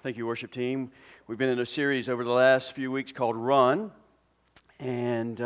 Thank you, worship team. We've been in a series over the last few weeks called Run, and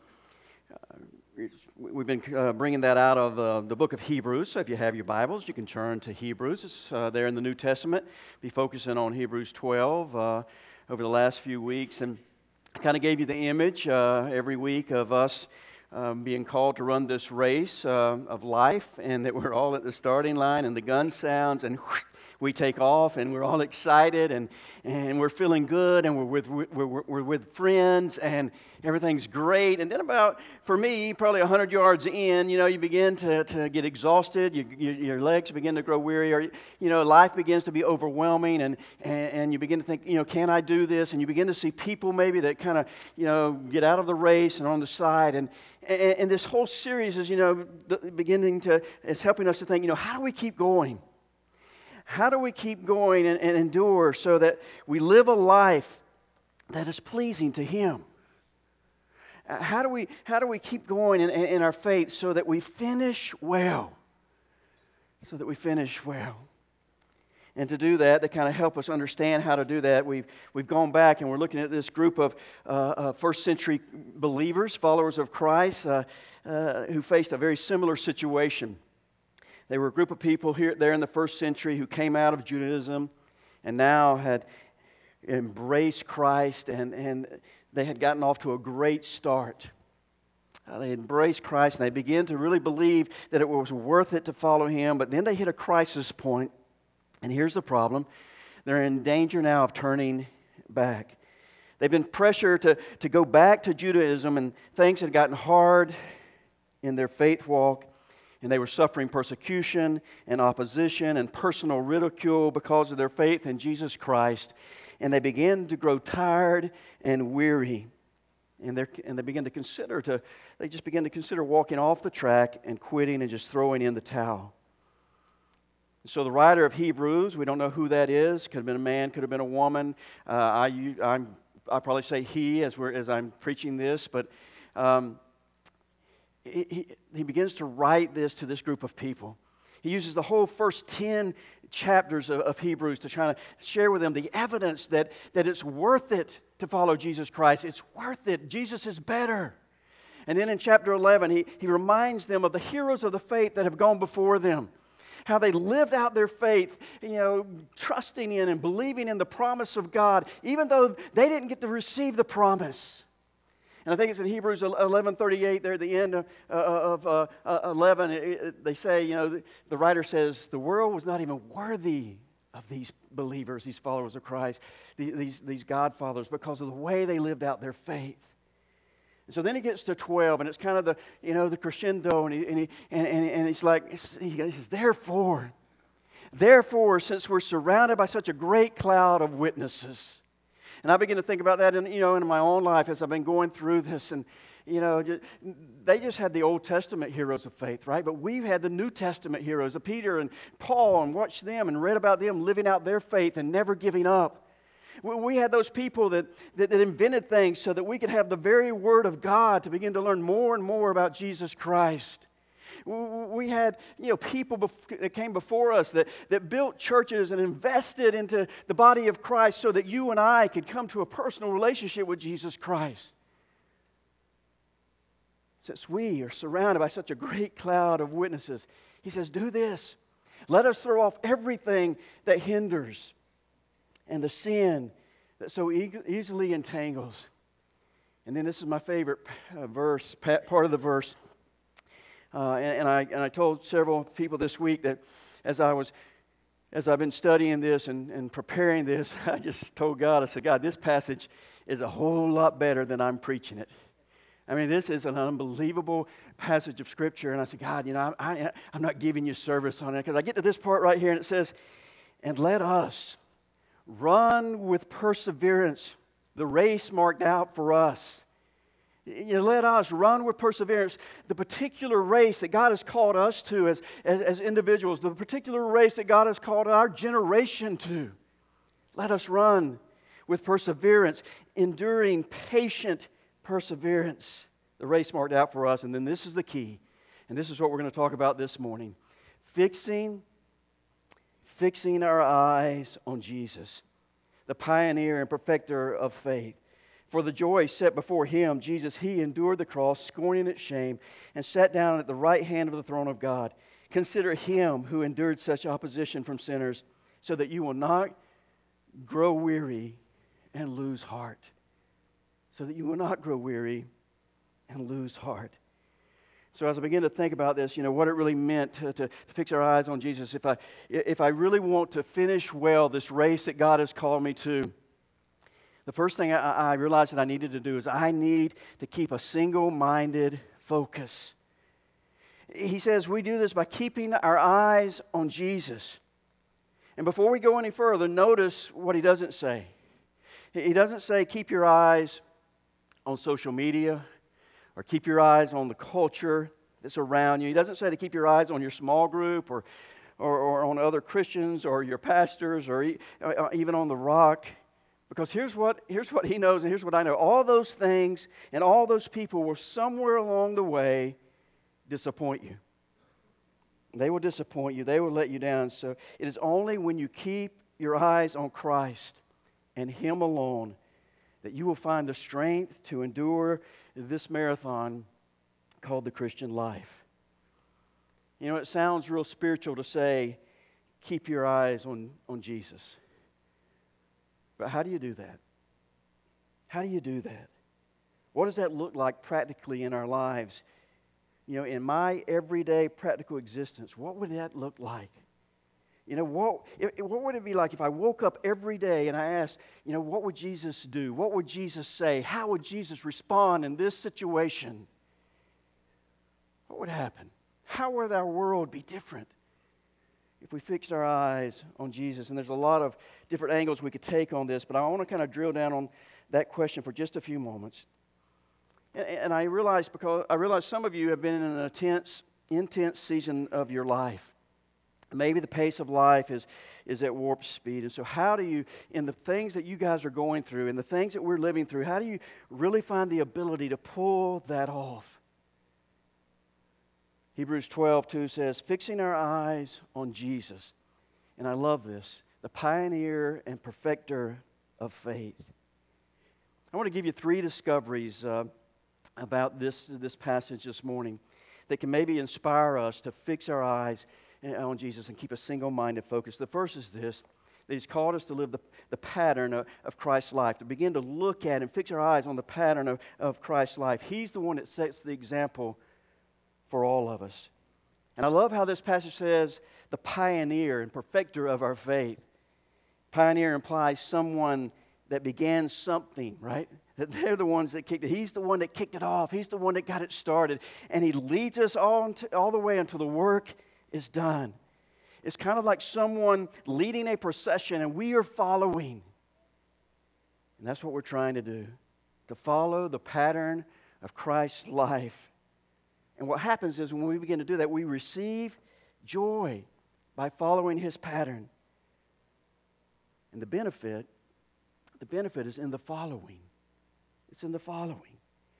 we've been bringing that out of the book of Hebrews. So if you have your Bibles, you can turn to Hebrews. It's there in the New Testament. Be focusing on Hebrews 12 over the last few weeks, and I kind of gave you the image every week of us being called to run this race of life, and that we're all at the starting line, and the gun sounds, and we take off, and we're all excited, and we're feeling good, and we're with friends, and everything's great. And then for me, probably 100 yards in, you begin to get exhausted. Your legs begin to grow weary, or life begins to be overwhelming, and you begin to think, can I do this? And you begin to see people maybe that kind of get out of the race and are on the side, and this whole series is it's helping us to think, how do we keep going? How do we keep going and endure so that we live a life that is pleasing to Him? How do we keep going in our faith so that we finish well? So that we finish well. And to do that, to kind of help us understand how to do that, we've gone back and we're looking at this group of first century believers, followers of Christ, who faced a very similar situation. They were a group of people there in the first century who came out of Judaism and now had embraced Christ, and they had gotten off to a great start. They embraced Christ, and they began to really believe that it was worth it to follow Him, but then they hit a crisis point, and here's the problem. They're in danger now of turning back. They've been pressured to go back to Judaism, and things had gotten hard in their faith walk. And they were suffering persecution and opposition and personal ridicule because of their faith in Jesus Christ. And they began to grow tired and weary. And they began to consider walking off the track and quitting and just throwing in the towel. So the writer of Hebrews, we don't know who that is. Could have been a man, could have been a woman. I probably say he as I'm preaching this, but he begins to write this to this group of people. He uses the whole first 10 chapters of Hebrews to try to share with them the evidence that it's worth it to follow Jesus Christ. It's worth it. Jesus is better. And then in chapter 11, he reminds them of the heroes of the faith that have gone before them. How they lived out their faith, trusting in and believing in the promise of God, even though they didn't get to receive the promise. And I think it's in Hebrews 11:38 there at the end of 11. They say, the writer says, the world was not even worthy of these believers, these followers of Christ, these God followers, because of the way they lived out their faith. And so then he gets to 12, and it's kind of the crescendo, and he's like, he says, therefore, since we're surrounded by such a great cloud of witnesses. And I begin to think about that in my own life as I've been going through this. And, they just had the Old Testament heroes of faith, right? But we've had the New Testament heroes of Peter and Paul, and watched them and read about them living out their faith and never giving up. We had those people that invented things so that we could have the very Word of God to begin to learn more and more about Jesus Christ. We had people that came before us that built churches and invested into the body of Christ so that you and I could come to a personal relationship with Jesus Christ. Since we are surrounded by such a great cloud of witnesses, he says, do this. Let us throw off everything that hinders and the sin that so easily entangles. And then this is my favorite verse, part of the verse. And I told several people this week that as I've been studying this and preparing this, I just told God, I said, God, this passage is a whole lot better than I'm preaching it. I mean, this is an unbelievable passage of Scripture. And I said, God, I'm not giving you service on it. Because I get to this part right here, and it says, and let us run with perseverance the race marked out for us. Let us run with perseverance the particular race that God has called us to as individuals, the particular race that God has called our generation to. Let us run with perseverance, enduring patient perseverance, the race marked out for us. And then this is the key, and this is what we're going to talk about this morning. Fixing our eyes on Jesus. the pioneer and perfecter of faith. For the joy set before him, Jesus, he endured the cross, scorning its shame, and sat down at the right hand of the throne of God. Consider him who endured such opposition from sinners, so that you will not grow weary and lose heart. So that you will not grow weary and lose heart. So as I begin to think about this, what it really meant to fix our eyes on Jesus, if I really want to finish well this race that God has called me to, the first thing I realized that I needed to do is I need to keep a single-minded focus. He says we do this by keeping our eyes on Jesus. And before we go any further, notice what he doesn't say. He doesn't say keep your eyes on social media or keep your eyes on the culture that's around you. He doesn't say to keep your eyes on your small group or on other Christians or your pastors or even on the rock. Because here's what he knows and here's what I know. All those things and all those people will somewhere along the way disappoint you. They will disappoint you. They will let you down. So it is only when you keep your eyes on Christ and Him alone that you will find the strength to endure this marathon called the Christian life. It sounds real spiritual to say, keep your eyes on Jesus. But how do you do that? How do you do that? What does that look like practically in our lives? In my everyday practical existence, what would that look like? What would it be like if I woke up every day and I asked, what would Jesus do? What would Jesus say? How would Jesus respond in this situation? What would happen? How would our world be different if we fixed our eyes on Jesus? And there's a lot of different angles we could take on this, but I want to kind of drill down on that question for just a few moments. And I realize some of you have been in an intense season of your life. Maybe the pace of life is at warp speed. And so how do you, in the things that you guys are going through, in the things that we're living through, how do you really find the ability to pull that off? Hebrews 12:2 says, fixing our eyes on Jesus. And I love this, the pioneer and perfecter of faith. I want to give you 3 discoveries about this passage this morning that can maybe inspire us to fix our eyes on Jesus and keep a single-minded focus. The first is this, that He's called us to live the pattern of Christ's life, to begin to look at and fix our eyes on the pattern of Christ's life. He's the one that sets the example for all of us. And I love how this passage says the pioneer and perfecter of our faith. Pioneer implies someone that began something, right? That they're the ones that kicked it. He's the one that kicked it off. He's the one that got it started. And He leads us all the way until the work is done. It's kind of like someone leading a procession and we are following. And that's what we're trying to do, to follow the pattern of Christ's life. And what happens is when we begin to do that, we receive joy by following His pattern. And the benefit is in the following. It's in the following.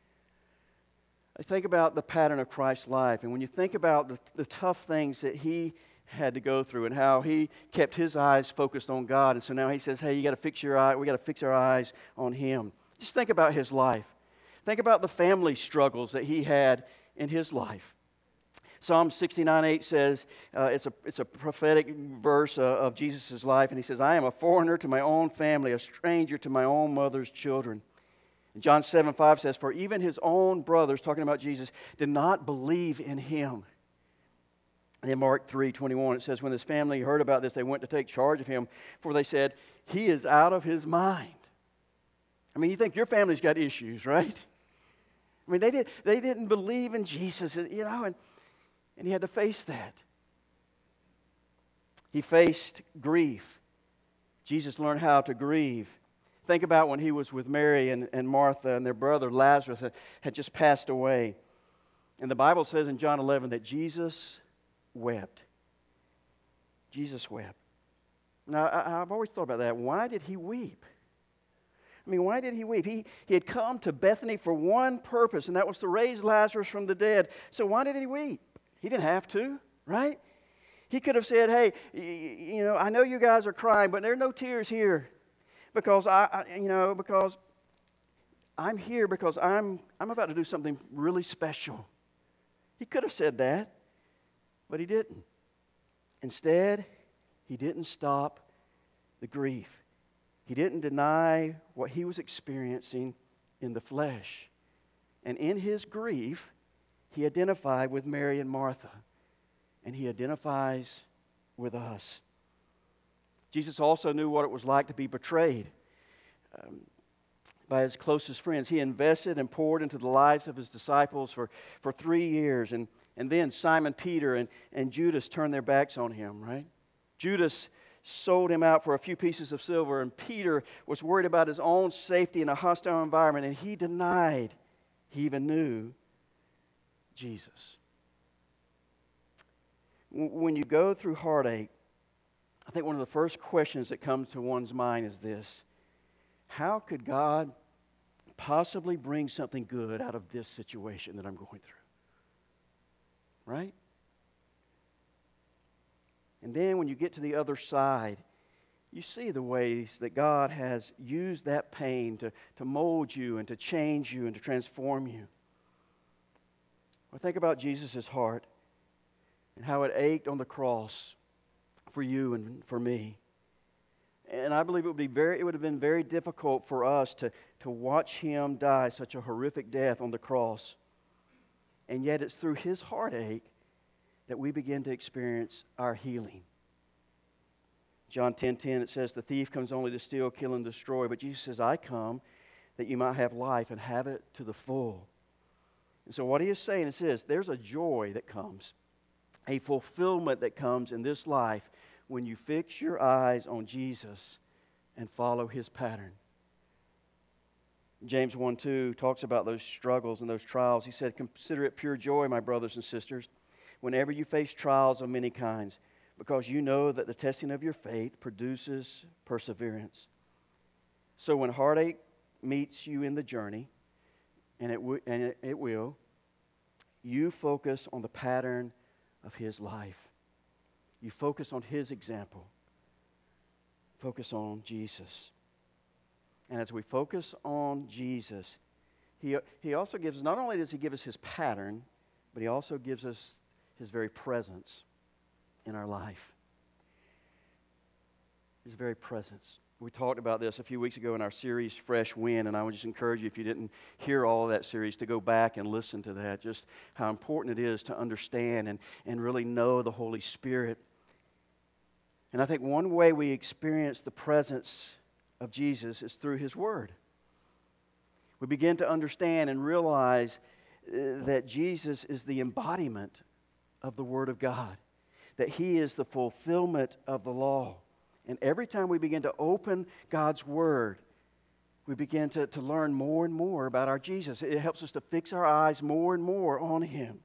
I think about the pattern of Christ's life, and when you think about the tough things that He had to go through and how He kept His eyes focused on God, and so now He says, hey, we got to fix our eyes on Him. Just think about His life. Think about the family struggles that He had in His life. Psalm 69:8 says, it's a prophetic verse of Jesus' life, and He says, I am a foreigner to my own family, a stranger to my own mother's children. And John 7:5 says, for even His own brothers, talking about Jesus, did not believe in Him. And in Mark 3:21 it says, when His family heard about this, they went to take charge of Him, for they said, He is out of His mind. I mean, you think your family's got issues, right? I mean, they didn't believe in Jesus, and He had to face that. He faced grief. Jesus learned how to grieve. Think about when He was with Mary and Martha, and their brother Lazarus had just passed away. And the Bible says in John 11 that Jesus wept. Jesus wept. Now, I've always thought about that. Why did He weep? I mean, why did He weep? He had come to Bethany for one purpose, and that was to raise Lazarus from the dead. So why did He weep? He didn't have to, right? He could have said, hey, I know you guys are crying, but there are no tears here. Because because I'm here because I'm about to do something really special. He could have said that, but he didn't. Instead, he didn't stop the grief. He didn't deny what he was experiencing in the flesh. And in his grief, he identified with Mary and Martha. And he identifies with us. Jesus also knew what it was like to be betrayed by his closest friends. He invested and poured into the lives of his disciples for 3 years. And then Simon Peter and Judas turned their backs on him, right? Judas sold him out for a few pieces of silver, and Peter was worried about his own safety in a hostile environment, and he denied he even knew Jesus. When you go through heartache, I think one of the first questions that comes to one's mind is this: how could God possibly bring something good out of this situation that I'm going through? Right? And then when you get to the other side, you see the ways that God has used that pain to mold you and to change you and to transform you. Well, think about Jesus' heart and how it ached on the cross for you and for me. And I believe it would have been very difficult for us to watch him die such a horrific death on the cross. And yet it's through his heartache that we begin to experience our healing. John 10:10, it says, "The thief comes only to steal, kill, and destroy. But Jesus says, I come that you might have life and have it to the full." And so what he is saying is this: there's a joy that comes, a fulfillment that comes in this life when you fix your eyes on Jesus and follow his pattern. James 1:2 talks about those struggles and those trials. He said, "Consider it pure joy, my brothers and sisters, whenever you face trials of many kinds, because you know that the testing of your faith produces perseverance." So when heartache meets you in the journey, and it will, you focus on the pattern of his life. You focus on his example. Focus on Jesus. And as we focus on Jesus, he also gives, not only does he give us his pattern, but he also gives us his very presence in our life. His very presence. We talked about this a few weeks ago in our series, Fresh Wind, and I would just encourage you, if you didn't hear all of that series, to go back and listen to that, just how important it is to understand and really know the Holy Spirit. And I think one way we experience the presence of Jesus is through his Word. We begin to understand and realize that Jesus is the embodiment of the Word of God, that he is the fulfillment of the law. And every time we begin to open God's Word, we begin to learn more and more about our Jesus. It helps us to fix our eyes more and more on him.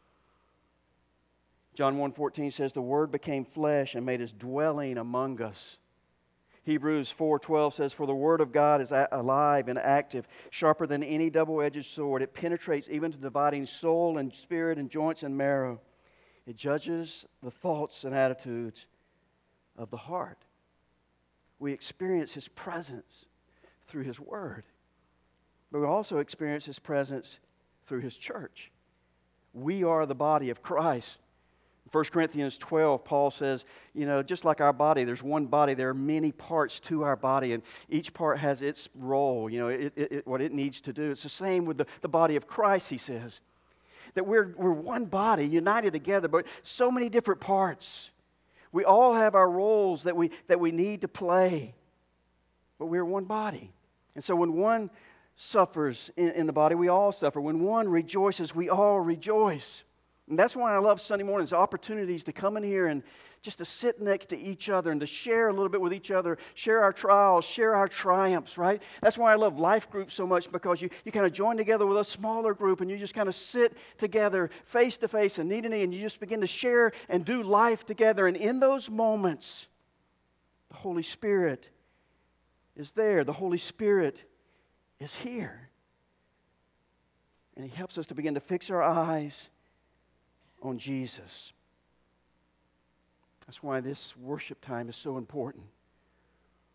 John 1:14 says, "The Word became flesh and made his dwelling among us." Hebrews 4:12 says, "For the Word of God is alive and active, sharper than any double-edged sword. It penetrates even to dividing soul and spirit and joints and marrow. It judges the thoughts and attitudes of the heart." We experience his presence through his Word. But we also experience his presence through his church. We are the body of Christ. In 1 Corinthians 12, Paul says, just like our body, there's one body, there are many parts to our body, and each part has its role, what it needs to do. It's the same with the body of Christ, he says. That we're one body, united together, but so many different parts. We all have our roles that we need to play, but we're one body. And so when one suffers in the body, we all suffer. When one rejoices, we all rejoice. And that's why I love Sunday mornings, opportunities to come in here and just to sit next to each other and to share a little bit with each other, share our trials, share our triumphs, right? That's why I love life groups so much, because you kind of join together with a smaller group and you just kind of sit together face to face and knee to knee, and you just begin to share and do life together. And in those moments, the Holy Spirit is there. The Holy Spirit is here. And he helps us to begin to fix our eyes on Jesus. That's why this worship time is so important.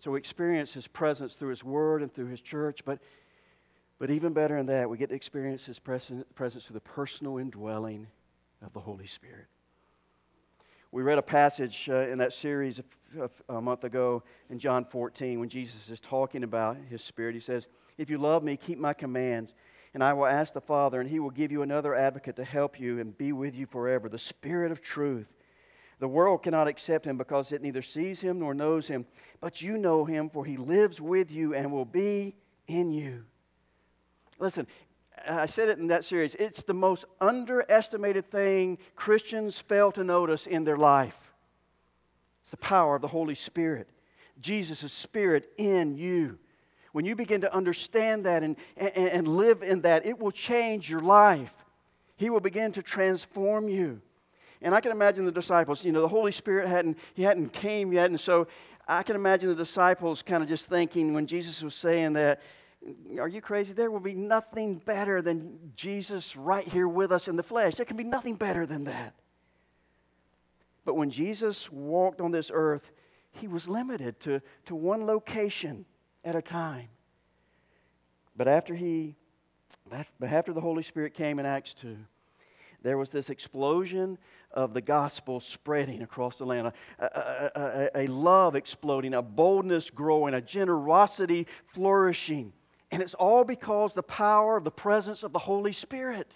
So we experience His presence through His Word and through His church, but even better than that, we get to experience His presence through the personal indwelling of the Holy Spirit. We read a passage in that series a month ago in John 14 when Jesus is talking about His Spirit. He says, "If you love me, keep my commands, and I will ask the Father, and He will give you another advocate to help you and be with you forever, the Spirit of truth. The world cannot accept Him because it neither sees Him nor knows Him, but you know Him, for He lives with you and will be in you." Listen, I said it in that series. It's the most underestimated thing Christians fail to notice in their life. It's the power of the Holy Spirit. Jesus' Spirit in you. When you begin to understand that and live in that, it will change your life. He will begin to transform you. And I can imagine the disciples, the Holy Spirit hadn't came yet, and so I can imagine the disciples kind of just thinking when Jesus was saying that, are you crazy? There will be nothing better than Jesus right here with us in the flesh. There can be nothing better than that. But when Jesus walked on this earth, He was limited to one location at a time. But after the Holy Spirit came in Acts 2, there was this explosion of the gospel spreading across the land, a love exploding, a boldness growing, a generosity flourishing. And it's all because the power of the presence of the Holy Spirit.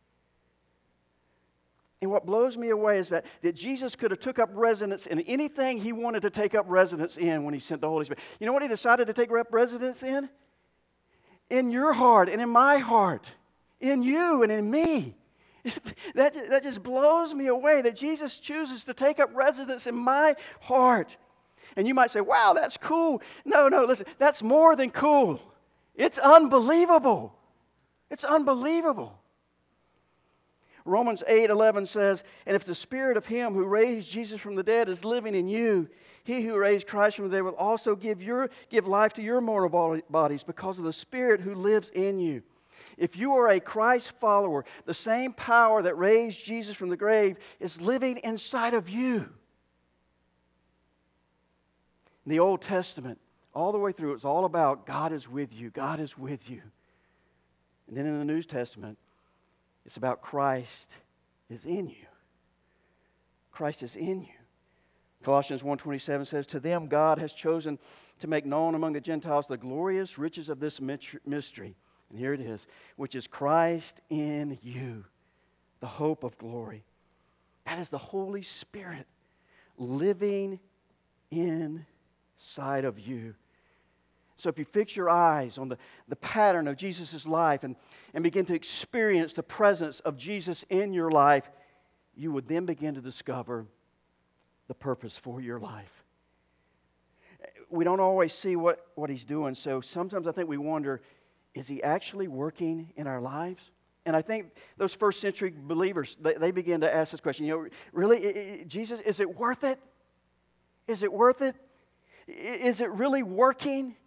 And what blows me away is that Jesus could have took up residence in anything He wanted to take up residence in when He sent the Holy Spirit. You know what He decided to take up residence in? In your heart and in my heart. In you and in me. That just blows me away that Jesus chooses to take up residence in my heart. And you might say, wow, that's cool. No, listen, that's more than cool. It's unbelievable. It's unbelievable. Romans 8:11 says, "And if the Spirit of Him who raised Jesus from the dead is living in you, He who raised Christ from the dead will also give life to your mortal bodies because of the Spirit who lives in you." If you are a Christ follower, the same power that raised Jesus from the grave is living inside of you. In the Old Testament, all the way through, it's all about God is with you, God is with you. And then in the New Testament, it's about Christ is in you. Christ is in you. Colossians 1:27 says, "To them God has chosen to make known among the Gentiles the glorious riches of this mystery." And here it is, which is Christ in you, the hope of glory. That is the Holy Spirit living inside of you. So if you fix your eyes on the pattern of Jesus' life and begin to experience the presence of Jesus in your life, you would then begin to discover the purpose for your life. We don't always see what He's doing, so sometimes I think we wonder, is He actually working in our lives? And I think those first century believers, they begin to ask this question, really, Jesus, is it worth it? Is it worth it? Is it really working?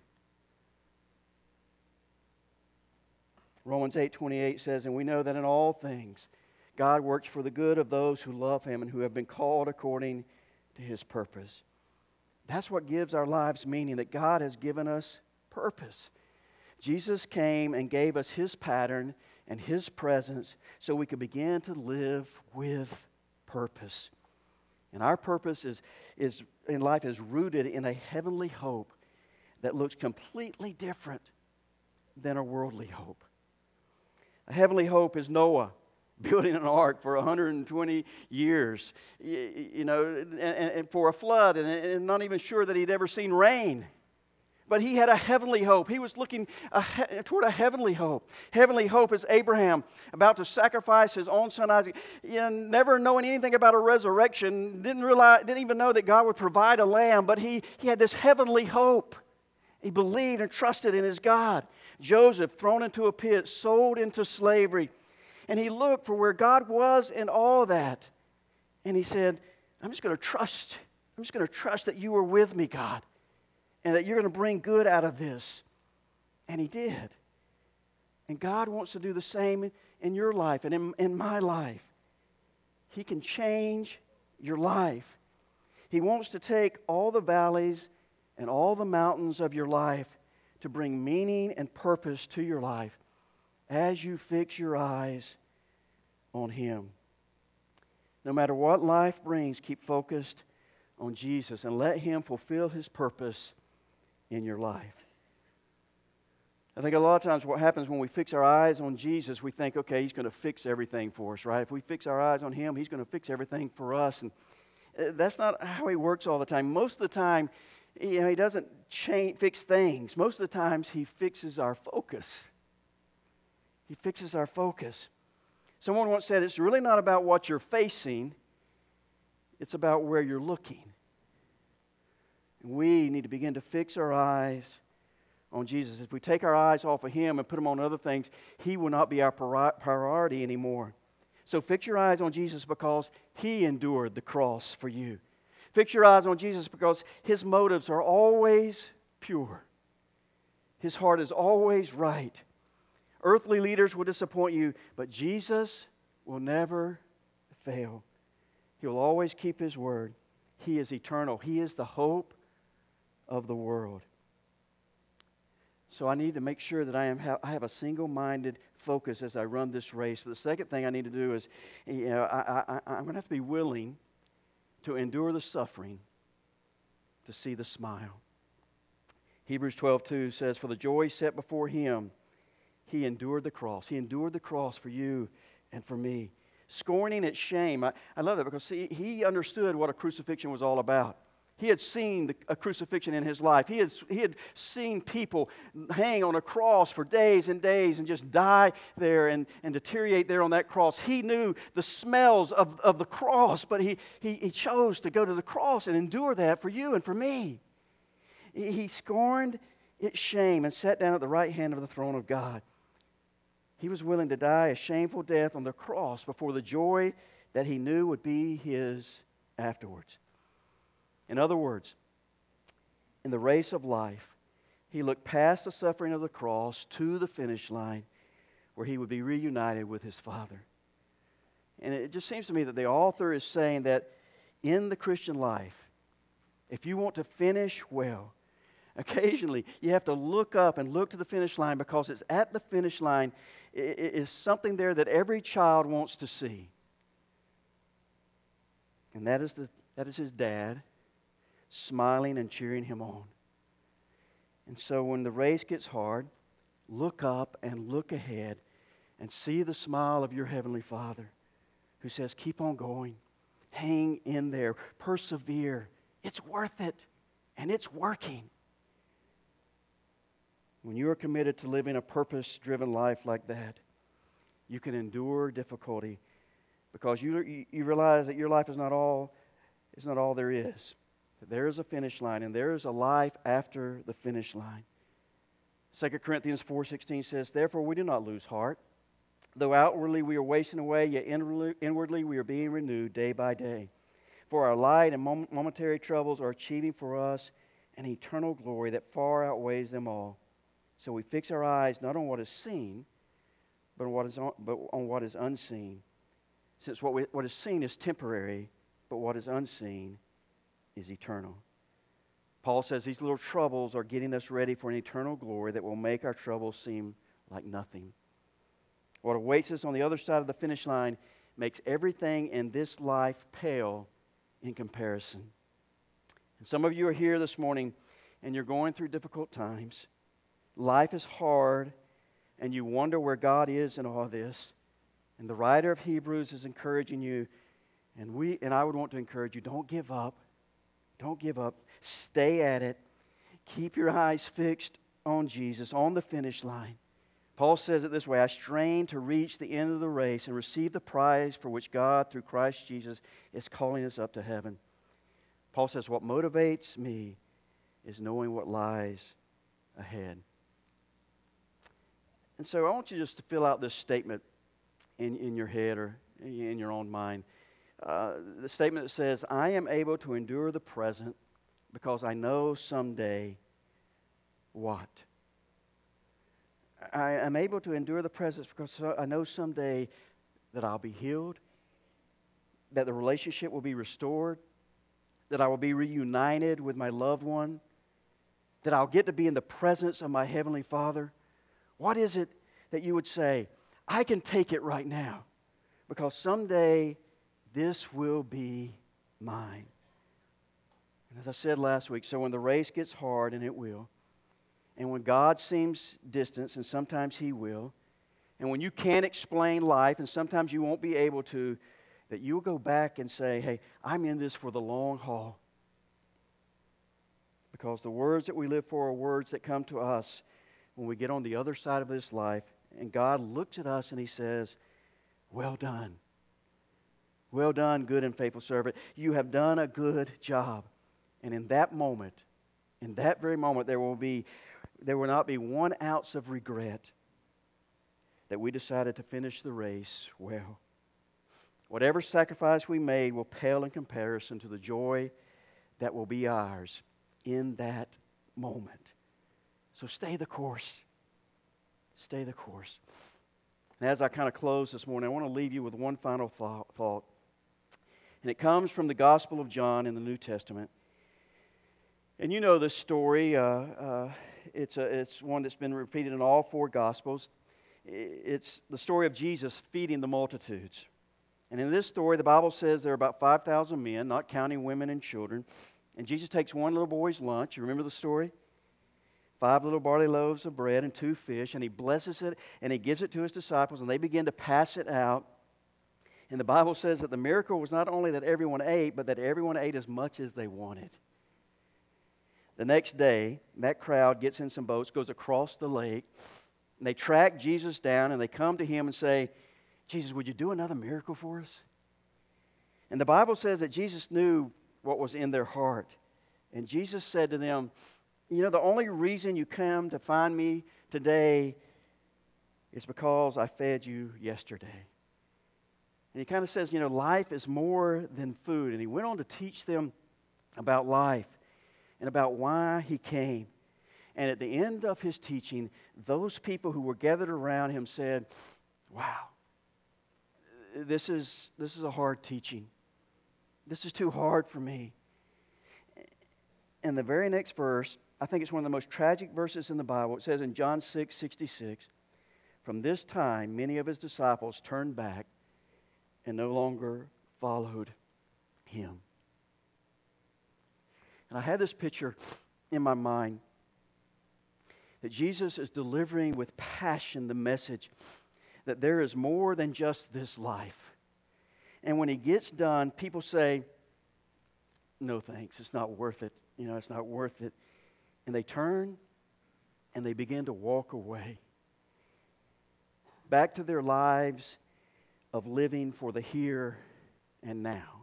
Romans 8:28 says, "And we know that in all things God works for the good of those who love Him and who have been called according to His purpose." That's what gives our lives meaning, that God has given us purpose. Jesus came and gave us His pattern and His presence so we could begin to live with purpose. And our purpose is in life is rooted in a heavenly hope that looks completely different than a worldly hope. A heavenly hope is Noah building an ark for 120 years, and for a flood, and not even sure that he'd ever seen rain. But he had a heavenly hope. He was looking toward a heavenly hope. Heavenly hope is Abraham about to sacrifice his own son Isaac. Never knowing anything about a resurrection, didn't even know that God would provide a lamb, but he had this heavenly hope. He believed and trusted in his God. Joseph, thrown into a pit, sold into slavery. And he looked for where God was in all that. And he said, I'm just going to trust that you are with me, God. And that you're going to bring good out of this. And he did. And God wants to do the same in your life and in my life. He can change your life. He wants to take all the valleys and all the mountains of your life to bring meaning and purpose to your life as you fix your eyes on Him. No matter what life brings, keep focused on Jesus and let Him fulfill His purpose in your life. I think a lot of times what happens when we fix our eyes on Jesus, we think, okay, He's going to fix everything for us, right? If we fix our eyes on Him, He's going to fix everything for us. And that's not how He works all the time. Most of the time, He doesn't fix things. Most of the times, He fixes our focus. He fixes our focus. Someone once said, it's really not about what you're facing, it's about where you're looking. And we need to begin to fix our eyes on Jesus. If we take our eyes off of Him and put them on other things, He will not be our priority anymore. So fix your eyes on Jesus because He endured the cross for you. Fix your eyes on Jesus because His motives are always pure. His heart is always right. Earthly leaders will disappoint you, but Jesus will never fail. He will always keep His word. He is eternal. He is the hope of the world. So I need to make sure that I have a single-minded focus as I run this race. But the second thing I need to do is, I'm going to have to be willing to endure the suffering to see the smile. Hebrews 12:2 says, "For the joy set before Him, He endured the cross." He endured the cross for you and for me. Scorning its shame. I love that because, see, He understood what a crucifixion was all about. He had seen a crucifixion in His life. He had seen people hang on a cross for days and days and just die there and deteriorate there on that cross. He knew the smells of the cross, but he chose to go to the cross and endure that for you and for me. He scorned its shame and sat down at the right hand of the throne of God. He was willing to die a shameful death on the cross before the joy that He knew would be His afterwards. In other words, in the race of life, He looked past the suffering of the cross to the finish line where He would be reunited with His Father. And it just seems to me that the author is saying that in the Christian life, if you want to finish well, occasionally you have to look up and look to the finish line because it's at the finish line is something there that every child wants to see. And that is his dad smiling and cheering him on. And so when the race gets hard, look up and look ahead and see the smile of your Heavenly Father who says, keep on going. Hang in there. Persevere. It's worth it. And it's working. When you are committed to living a purpose-driven life like that, you can endure difficulty because you realize that your life is not all there is. There is a finish line, and there is a life after the finish line. 2 Corinthians 4:16 says, "Therefore we do not lose heart. Though outwardly we are wasting away, yet inwardly we are being renewed day by day. For our light and momentary troubles are achieving for us an eternal glory that far outweighs them all. So we fix our eyes not on what is seen, but on what is unseen. Since what is seen is temporary, but what is unseen is eternal." Paul says these little troubles are getting us ready for an eternal glory that will make our troubles seem like nothing. What awaits us on the other side of the finish line makes everything in this life pale in comparison. And some of you are here this morning and you're going through difficult times. Life is hard and you wonder where God is in all this. And the writer of Hebrews is encouraging you, and I would want to encourage you, don't give up. Don't give up. Stay at it. Keep your eyes fixed on Jesus, on the finish line. Paul says it this way, "I strain to reach the end of the race and receive the prize for which God, through Christ Jesus, is calling us up to heaven." Paul says, what motivates me is knowing what lies ahead. And so I want you just to fill out this statement in your head or in your own mind. The statement that says, "I am able to endure the present because I know someday what?" I am able to endure the present because I know someday that I'll be healed, that the relationship will be restored, that I will be reunited with my loved one, that I'll get to be in the presence of my Heavenly Father? What is it that you would say, I can take it right now because someday this will be mine? And as I said last week, so when the race gets hard, and it will, and when God seems distant, and sometimes He will, and when you can't explain life, and sometimes you won't be able to, that you'll go back and say, hey, I'm in this for the long haul. Because the words that we live for are words that come to us when we get on the other side of this life, and God looks at us and He says, well done. Well done, good and faithful servant. You have done a good job. And in that moment, in that very moment, there will not be 1 ounce of regret that we decided to finish the race well. Whatever sacrifice we made will pale in comparison to the joy that will be ours in that moment. So stay the course. Stay the course. And as I kind of close this morning, I want to leave you with one final thought. And it comes from the Gospel of John in the New Testament. And you know this story. It's one that's been repeated in all 4 Gospels. It's the story of Jesus feeding the multitudes. And in this story, the Bible says there are about 5,000 men, not counting women and children. And Jesus takes one little boy's lunch. You remember the story? 5 little barley loaves of bread and 2 fish. And He blesses it and He gives it to His disciples. And they begin to pass it out. And the Bible says that the miracle was not only that everyone ate, but that everyone ate as much as they wanted. The next day, that crowd gets in some boats, goes across the lake. And they track Jesus down and they come to Him and say, Jesus, would you do another miracle for us? And the Bible says that Jesus knew what was in their heart. And Jesus said to them, you know, the only reason you come to find me today is because I fed you yesterday. And He kind of says, you know, life is more than food. And He went on to teach them about life and about why He came. And at the end of His teaching, those people who were gathered around Him said, wow, this is a hard teaching. This is too hard for me. And the very next verse, I think it's one of the most tragic verses in the Bible. It says in John 6:66, from this time many of His disciples turned back and no longer followed Him. And I had this picture in my mind that Jesus is delivering with passion the message that there is more than just this life. And when He gets done, people say, no thanks, it's not worth it. You know, it's not worth it. And they turn and they begin to walk away back to their lives of living for the here and now.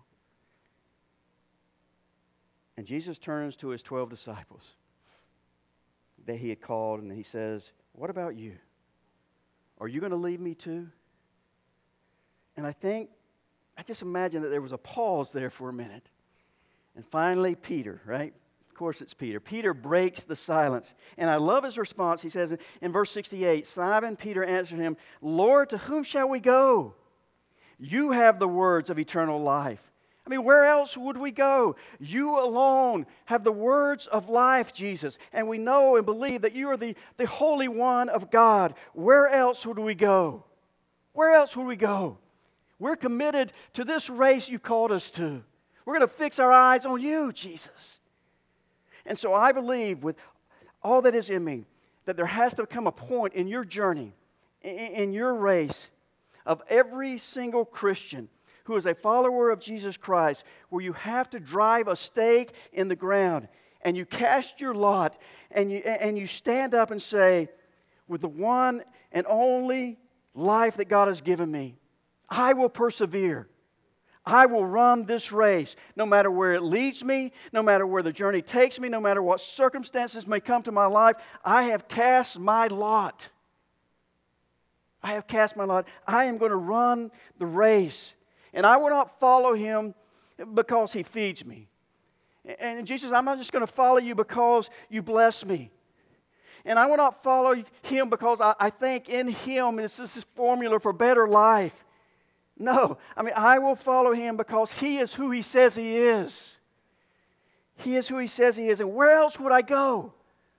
And Jesus turns to His 12 disciples that He had called and He says, what about you? Are you going to leave me too? And I just imagine that there was a pause there for a minute. And finally, Peter, right? Of course it's Peter. Peter breaks the silence. And I love his response. He says in verse 68, Simon Peter answered Him, Lord, to whom shall we go? You have the words of eternal life. I mean, where else would we go? You alone have the words of life, Jesus. And we know and believe that You are the Holy One of God. Where else would we go? Where else would we go? We're committed to this race You called us to. We're going to fix our eyes on You, Jesus. And so I believe with all that is in me that there has to come a point in your journey, in your race, of every single Christian who is a follower of Jesus Christ, where you have to drive a stake in the ground and you cast your lot and you stand up and say, with the one and only life that God has given me, I will persevere. I will run this race no matter where it leads me, no matter where the journey takes me, no matter what circumstances may come to my life. I have cast my lot. I have cast my lot. I am going to run the race. And I will not follow Him because He feeds me. And Jesus, I'm not just going to follow You because You bless me. And I will not follow Him because I think in Him is this formula for better life. No, I will follow Him because He is who He says He is. He is who He says He is. And where else would I go?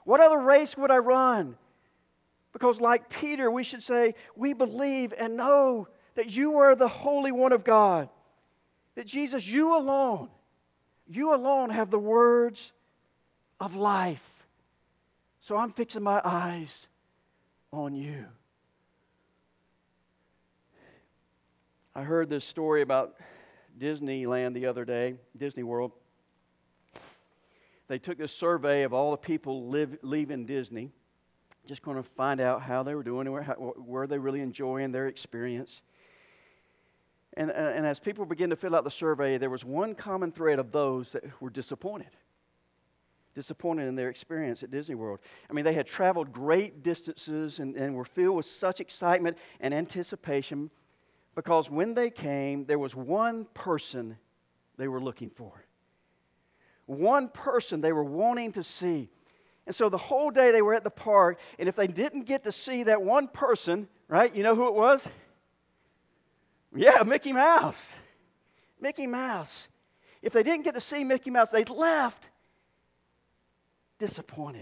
What other race would I run? Because like Peter, we should say, we believe and know that you are the Holy One of God. That Jesus, you alone have the words of life. So I'm fixing my eyes on you. I heard this story about Disneyland the other day, Disney World. They took this survey of all the people leaving Disney, just going to find out how they were doing, were they really enjoying their experience. And as people began to fill out the survey, there was one common thread of those that were disappointed in their experience at Disney World. I mean, they had traveled great distances and were filled with such excitement and anticipation because when they came, there was one person they were looking for. One person they were wanting to see. And so the whole day they were at the park, and if they didn't get to see that one person, right, you know who it was? Yeah, Mickey Mouse. Mickey Mouse. If they didn't get to see Mickey Mouse, they left disappointed.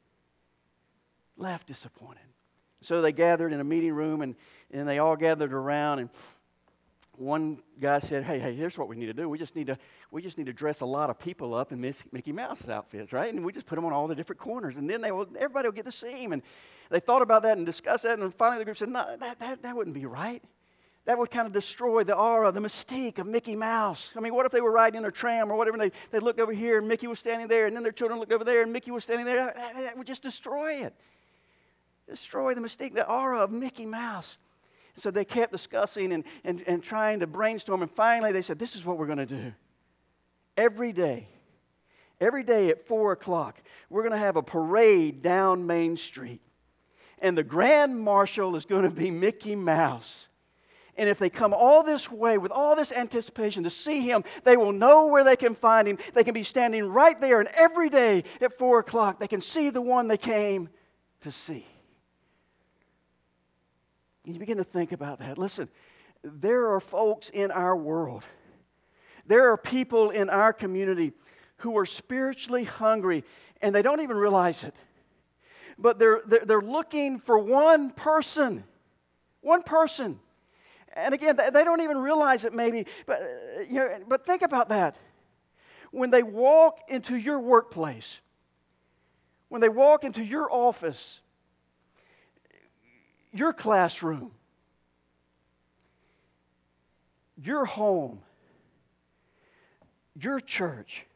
Left disappointed. So they gathered in a meeting room, and they all gathered around, and one guy said, hey, here's what we need to do. We just need to dress a lot of people up in Mickey Mouse outfits, right? And we just put them on all the different corners, and then everybody will get to see him. And they thought about that and discussed that, and finally the group said, no, that wouldn't be right. That would kind of destroy the aura, the mystique of Mickey Mouse. I mean, what if they were riding in a tram or whatever, and they looked over here, and Mickey was standing there, and then their children looked over there, and Mickey was standing there? That would just destroy it. Destroy the mystique, the aura of Mickey Mouse. So they kept discussing and trying to brainstorm, and finally they said, this is what we're going to do. Every day at 4 o'clock, we're going to have a parade down Main Street. And the Grand Marshal is going to be Mickey Mouse. And if they come all this way with all this anticipation to see him, they will know where they can find him. They can be standing right there, and every day at 4 o'clock, they can see the one they came to see. You begin to think about that. Listen, there are folks in our world, there are people in our community who are spiritually hungry, and they don't even realize it. But they're looking for one person. One person. And again, they don't even realize it maybe, but think about that. When they walk into your workplace, when they walk into your office, your classroom, your home, your church,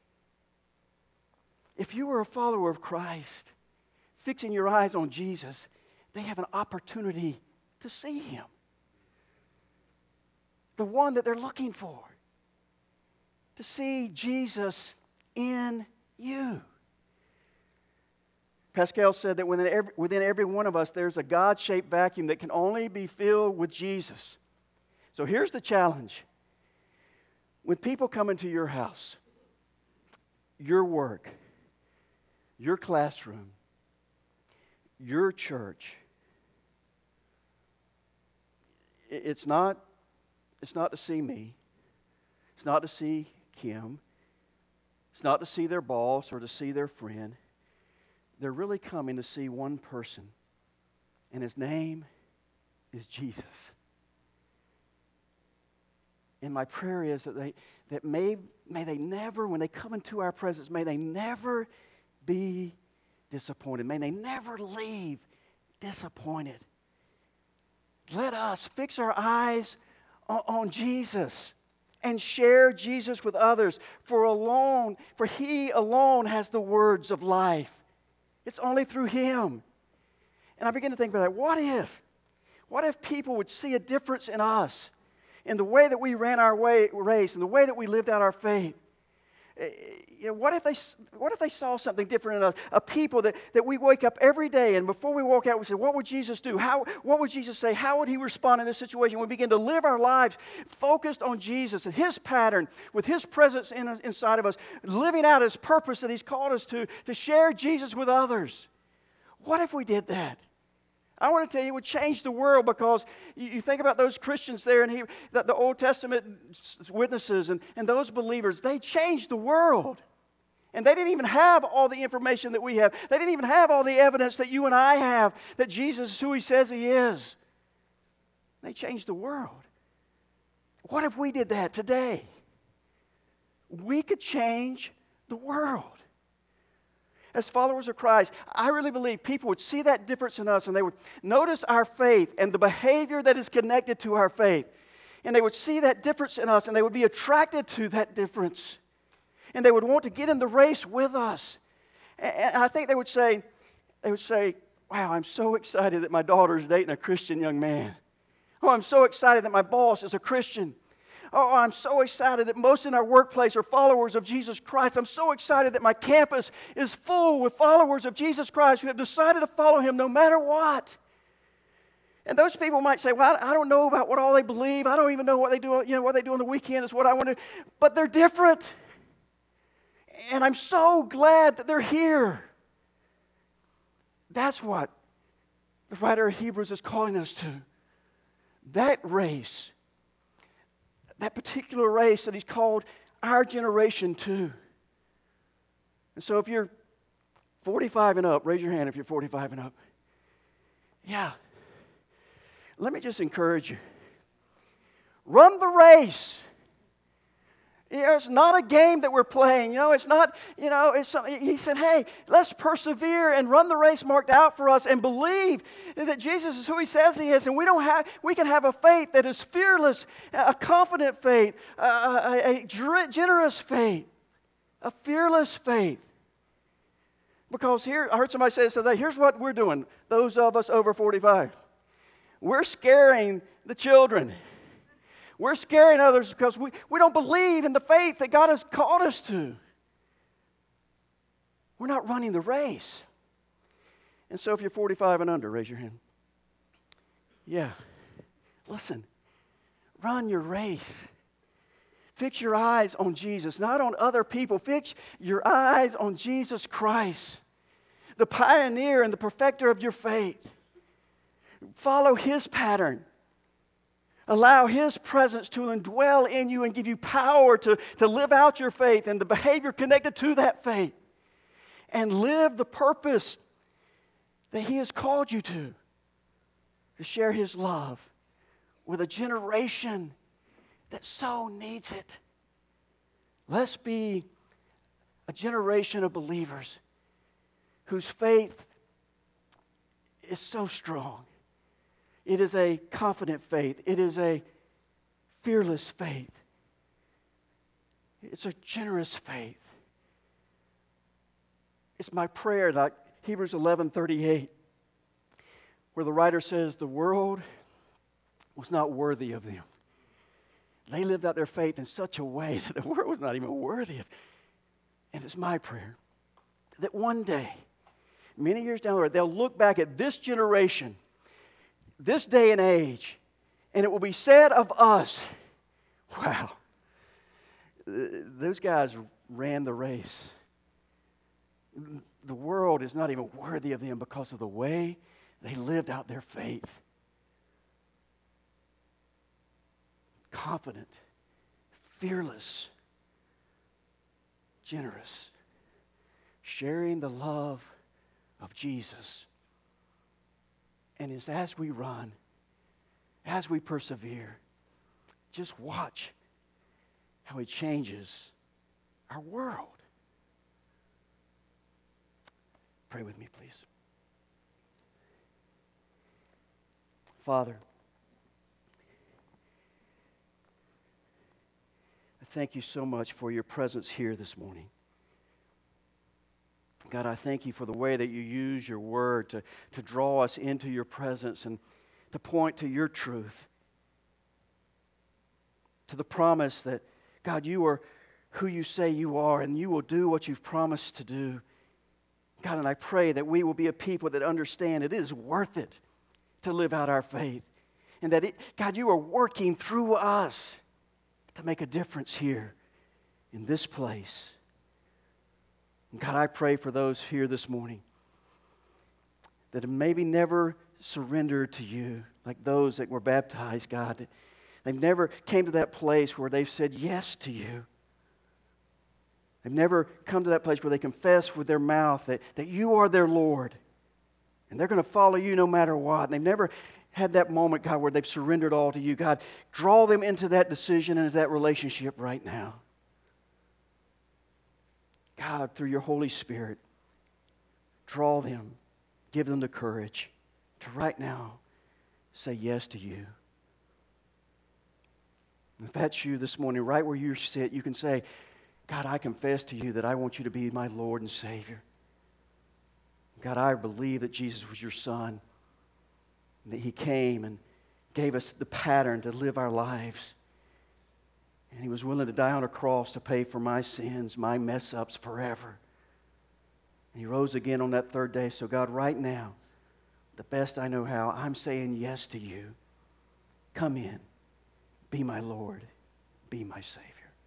if you are a follower of Christ, fixing your eyes on Jesus, they have an opportunity to see Him. The one that they're looking for. To see Jesus in you. Pascal said that within every one of us there's a God-shaped vacuum that can only be filled with Jesus. So here's the challenge. When people come into your house, your work, your classroom, your church, it's not to see me. It's not to see Kim. It's not to see their boss or to see their friend. They're really coming to see one person, and His name is Jesus. And my prayer is that may they never, when they come into our presence, may they never be disappointed. May they never leave disappointed. Let us fix our eyes on Jesus and share Jesus with others, for He alone has the words of life. It's only through Him. And I begin to think about that. What if people would see a difference in us, in the way that we ran our race, in the way that we lived out our faith? What if they saw something different in us? A people that we wake up every day, and before we walk out, we say, what would Jesus do? What would Jesus say? How would He respond in this situation? We begin to live our lives focused on Jesus and His pattern, with His presence inside of us, living out His purpose that He's called us to share Jesus with others. What if we did that? I want to tell you, it would change the world, because you think about those Christians there, and the Old Testament witnesses and those believers, they changed the world. And they didn't even have all the information that we have. They didn't even have all the evidence that you and I have that Jesus is who He says He is. They changed the world. What if we did that today? We could change the world. As followers of Christ, I really believe people would see that difference in us and they would notice our faith and the behavior that is connected to our faith. And they would see that difference in us and they would be attracted to that difference. And they would want to get in the race with us. And I think they would say, wow, I'm so excited that my daughter is dating a Christian young man. Oh, I'm so excited that my boss is a Christian. Oh, I'm so excited that most in our workplace are followers of Jesus Christ. I'm so excited that my campus is full with followers of Jesus Christ who have decided to follow Him no matter what. And those people might say, well, I don't know about what all they believe. I don't even know what they do, what they do on the weekend is what I want to do. But they're different. And I'm so glad that they're here. That's what the writer of Hebrews is calling us to. That race. That particular race that He's called our generation to. And so if you're 45 and up, raise your hand if you're 45 and up. Yeah. Let me just encourage you. Run the race. It's not a game that we're playing. It's not, it's something. He said, hey, let's persevere and run the race marked out for us and believe that Jesus is who He says He is. And we can have a faith that is fearless, a confident faith, a generous faith, a fearless faith. Because here, I heard somebody say this today, here's what we're doing, those of us over 45. We're scaring the children. We're scaring others because we don't believe in the faith that God has called us to. We're not running the race. And so if you're 45 and under, raise your hand. Yeah. Listen, run your race. Fix your eyes on Jesus, not on other people. Fix your eyes on Jesus Christ, the pioneer and the perfecter of your faith. Follow His pattern. Allow His presence to indwell in you and give you power to live out your faith and the behavior connected to that faith. And live the purpose that He has called you to share His love with a generation that so needs it. Let's be a generation of believers whose faith is so strong. It is a confident faith. It is a fearless faith. It's a generous faith. It's my prayer, like Hebrews 11:38, where the writer says the world was not worthy of them. They lived out their faith in such a way that the world was not even worthy of. And it's my prayer that one day, many years down the road, they'll look back at this generation, this day and age, and it will be said of us, wow, those guys ran the race. The world is not even worthy of them because of the way they lived out their faith. Confident, fearless, generous, sharing the love of Jesus. And it's as we run, as we persevere, just watch how He changes our world. Pray with me, please. Father, I thank You so much for Your presence here this morning. God, I thank You for the way that You use Your word to draw us into Your presence and to point to Your truth, to the promise that, God, You are who You say You are and You will do what You've promised to do. God, and I pray that we will be a people that understand it is worth it to live out our faith. And that, God, You are working through us to make a difference here in this place. And God, I pray for those here this morning that have maybe never surrendered to You, like those that were baptized, God. They've never came to that place where they've said yes to You. They've never come to that place where they confess with their mouth that you are their Lord. And they're going to follow you no matter what. And they've never had that moment, God, where they've surrendered all to you. God, draw them into that decision and into that relationship right now. God, through your Holy Spirit, draw them, give them the courage to right now say yes to you. If that's you this morning, right where you sit, you can say, God, I confess to you that I want you to be my Lord and Savior. God, I believe that Jesus was your Son, and that He came and gave us the pattern to live our lives. And He was willing to die on a cross to pay for my sins, my mess-ups forever. And He rose again on that third day. So God, right now, the best I know how, I'm saying yes to you. Come in. Be my Lord. Be my Savior.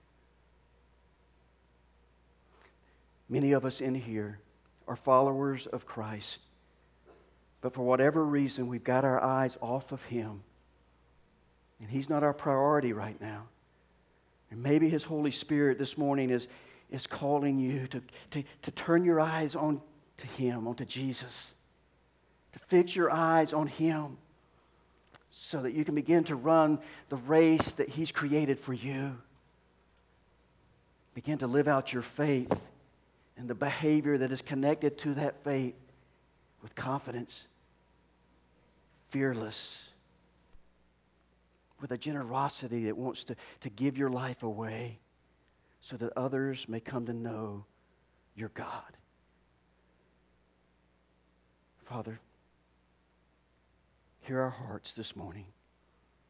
Many of us in here are followers of Christ. But for whatever reason, we've got our eyes off of Him. And He's not our priority right now. And maybe His Holy Spirit this morning is calling you to turn your eyes on to Him, onto Jesus. To fix your eyes on Him so that you can begin to run the race that He's created for you. Begin to live out your faith and the behavior that is connected to that faith with confidence, fearless, with a generosity that wants to give your life away so that others may come to know your God. Father, hear our hearts this morning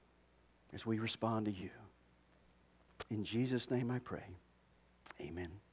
as we respond to you. In Jesus' name I pray. Amen.